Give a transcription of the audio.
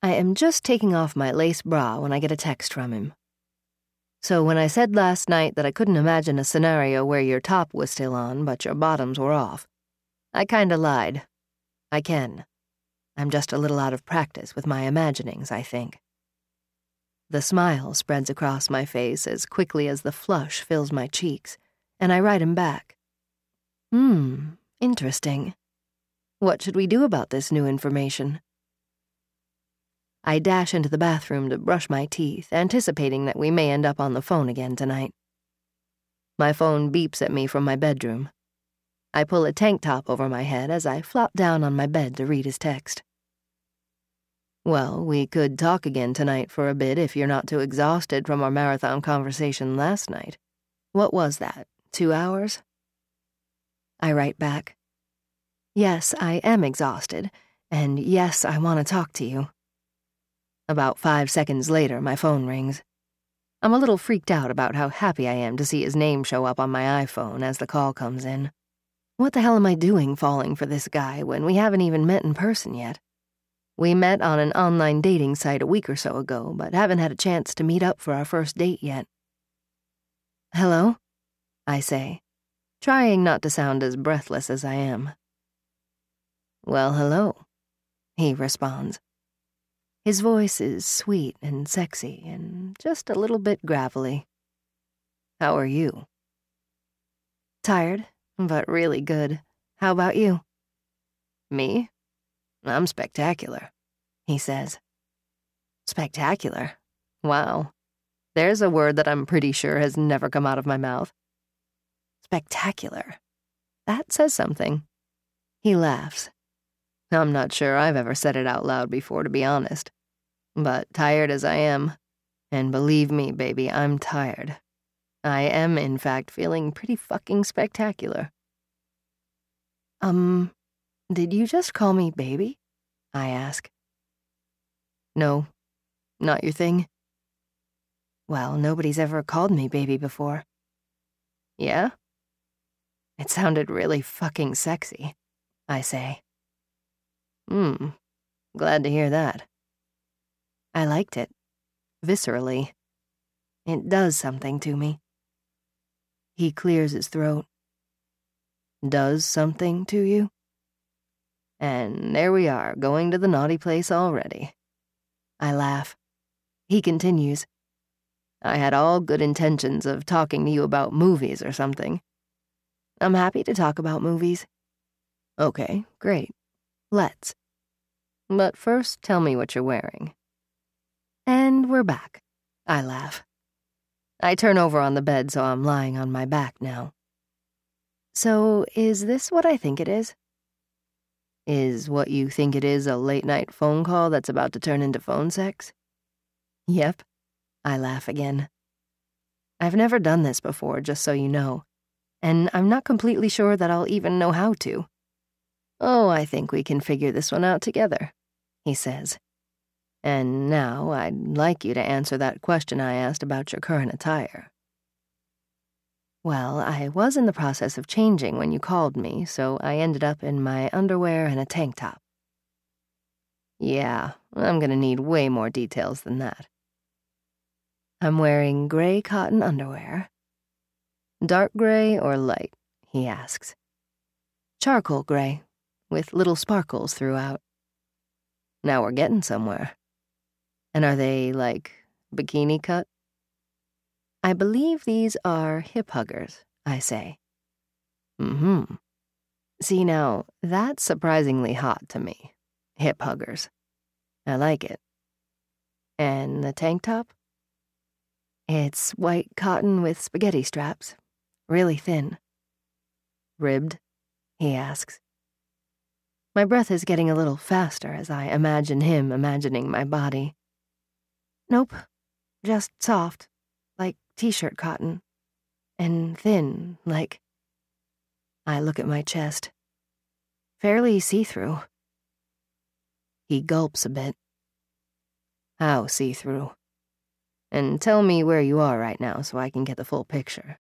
I am just taking off my lace bra when I get a text from him. So when I said last night that I couldn't imagine a scenario where your top was still on but your bottoms were off, I kinda lied. I can. I'm just a little out of practice with my imaginings, I think. The smile spreads across my face as quickly as the flush fills my cheeks, and I write him back. Interesting. What should we do about this new information? I dash into the bathroom to brush my teeth, anticipating that we may end up on the phone again tonight. My phone beeps at me from my bedroom. I pull a tank top over my head as I flop down on my bed to read his text. Well, we could talk again tonight for a bit if you're not too exhausted from our marathon conversation last night. What was that, 2 hours? I write back. Yes, I am exhausted, and yes, I want to talk to you. About 5 seconds later, my phone rings. I'm a little freaked out about how happy I am to see his name show up on my iPhone as the call comes in. What the hell am I doing falling for this guy when we haven't even met in person yet? We met on an online dating site a week or so ago, but haven't had a chance to meet up for our first date yet. Hello? I say, trying not to sound as breathless as I am. Well, hello, he responds. His voice is sweet and sexy and just a little bit gravelly. How are you? Tired, but really good. How about you? Me? I'm spectacular, he says. Spectacular? Wow. There's a word that I'm pretty sure has never come out of my mouth. Spectacular. That says something. He laughs. I'm not sure I've ever said it out loud before, to be honest. But tired as I am, and believe me, baby, I'm tired. I am, in fact, feeling pretty fucking spectacular. Did you just call me baby? I ask. No, not your thing. Well, nobody's ever called me baby before. Yeah? It sounded really fucking sexy, I say. Glad to hear that. I liked it. Viscerally. It does something to me. He clears his throat. Does something to you? And there we are, going to the naughty place already. I laugh. He continues. I had all good intentions of talking to you about movies or something. I'm happy to talk about movies. Okay, great. Let's. But first, tell me what you're wearing. And we're back. I laugh. I turn over on the bed so I'm lying on my back now. So, is this what I think it is? Is what you think it is a late-night phone call that's about to turn into phone sex? Yep. I laugh again. I've never done this before, just so you know, and I'm not completely sure that I'll even know how to. Oh, I think we can figure this one out together, he says. And now I'd like you to answer that question I asked about your current attire. Well, I was in the process of changing when you called me, so I ended up in my underwear and a tank top. Yeah, I'm gonna need way more details than that. I'm wearing gray cotton underwear. Dark gray or light, he asks. Charcoal gray, with little sparkles throughout. Now we're getting somewhere. And are they, like, bikini cut? I believe these are hip huggers, I say. See, now, that's surprisingly hot to me. Hip huggers. I like it. And the tank top? It's white cotton with spaghetti straps. Really thin. Ribbed? He asks. My breath is getting a little faster as I imagine him imagining my body. Nope. Just soft. Like t-shirt cotton. And thin, like... I look at my chest. Fairly see-through. He gulps a bit. How see-through? And tell me where you are right now so I can get the full picture.